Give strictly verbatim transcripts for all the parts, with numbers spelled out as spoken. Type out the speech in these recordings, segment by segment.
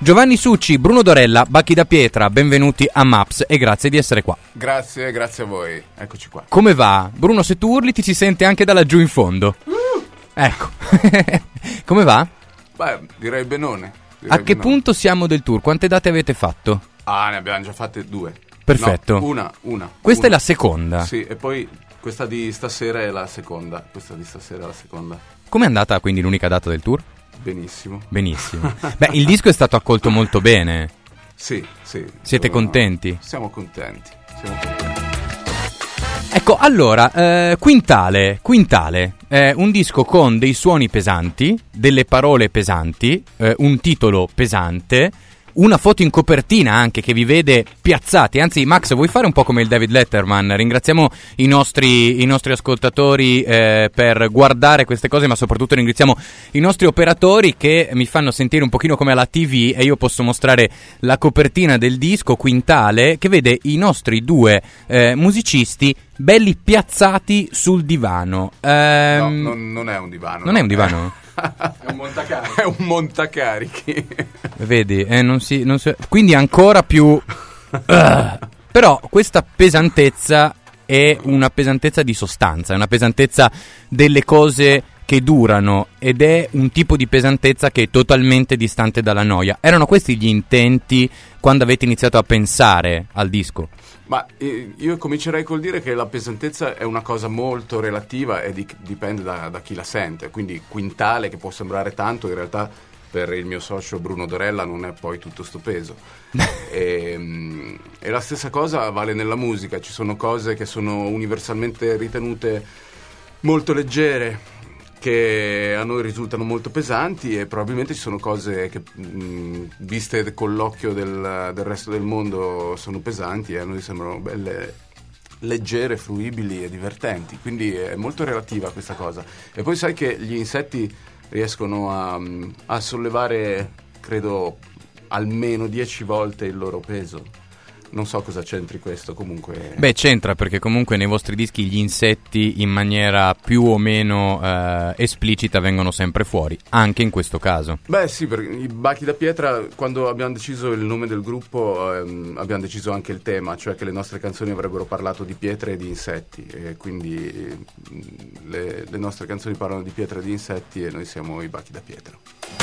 Giovanni Succi, Bruno Dorella, Bacchi da Pietra, benvenuti a Maps e grazie di essere qua. Grazie, grazie a voi, eccoci qua. Come va? Bruno, se tu urli ti si sente anche da laggiù in fondo. Uh! Ecco. Come va? Beh, direi benone. Direi a che benone. punto siamo del tour? Quante date avete fatto? Ah, ne abbiamo già fatte due. Perfetto. No, una, una. Questa una. è la seconda. Sì, e poi questa di stasera è la seconda. Questa di stasera è la seconda. Com'è andata quindi l'unica data del tour? Benissimo. Benissimo. Beh, il disco è stato accolto molto bene. Sì, sì. Siete sono... contenti? Siamo contenti. Siamo contenti. Ecco, allora, eh, Quintale, Quintale, eh, un disco con dei suoni pesanti, delle parole pesanti, eh, un titolo pesante, una foto in copertina anche che vi vede piazzati. Anzi, Max, vuoi fare un po' come il David Letterman? Ringraziamo i nostri, i nostri ascoltatori eh, per guardare queste cose, ma soprattutto ringraziamo i nostri operatori che mi fanno sentire un pochino come alla tivù, e io posso mostrare la copertina del disco Quintale che vede i nostri due eh, musicisti belli piazzati sul divano. Ehm, no, non, non è un divano. Non no. è un divano? È un montacarichi. È un montacarichi. Vedi, eh, non si, non si, quindi ancora più. Uh, però questa pesantezza è una pesantezza di sostanza, è una pesantezza delle cose che durano, ed è un tipo di pesantezza che è totalmente distante dalla noia. Erano questi gli intenti quando avete iniziato a pensare al disco? Ma eh, io comincerei col dire che la pesantezza è una cosa molto relativa e di, dipende da, da chi la sente. Quindi Quintale, che può sembrare tanto, in realtà per il mio socio Bruno Dorella non è poi tutto sto peso. e, e la stessa cosa vale nella musica. Ci sono cose che sono universalmente ritenute molto leggere, che a noi risultano molto pesanti, e probabilmente ci sono cose che mh, viste con l'occhio del, del resto del mondo sono pesanti, e a noi sembrano belle, leggere, fruibili e divertenti. Quindi è molto relativa questa cosa. E poi sai che gli insetti riescono a, a sollevare, credo, almeno dieci volte il loro peso. Non so cosa c'entri questo, comunque. Beh, c'entra, perché comunque nei vostri dischi gli insetti in maniera più o meno eh, esplicita vengono sempre fuori, anche in questo caso. Beh sì, perché i Bacchi da Pietra, quando abbiamo deciso il nome del gruppo, ehm, abbiamo deciso anche il tema, cioè che le nostre canzoni avrebbero parlato di pietre e di insetti, e quindi le, le nostre canzoni parlano di pietre e di insetti, e noi siamo i Bacchi da Pietra.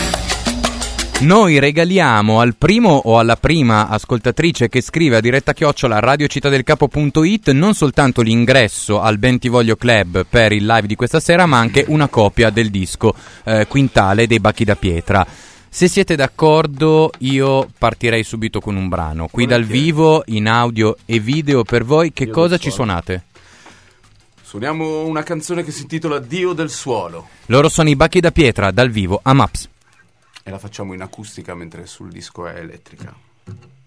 Noi regaliamo al primo o alla prima ascoltatrice che scrive a diretta chiocciola radiocittadelcapo punto it non soltanto l'ingresso al Bentivoglio Club per il live di questa sera, ma anche una copia del disco eh, Quintale dei Bacchi da Pietra. Se siete d'accordo, io partirei subito con un brano qui dal vivo, in audio e video per voi. Che Dio cosa ci suonate? Suoniamo una canzone che si intitola Dio del suolo. Loro sono i Bacchi da Pietra dal vivo a Maps. E la facciamo in acustica mentre sul disco è elettrica.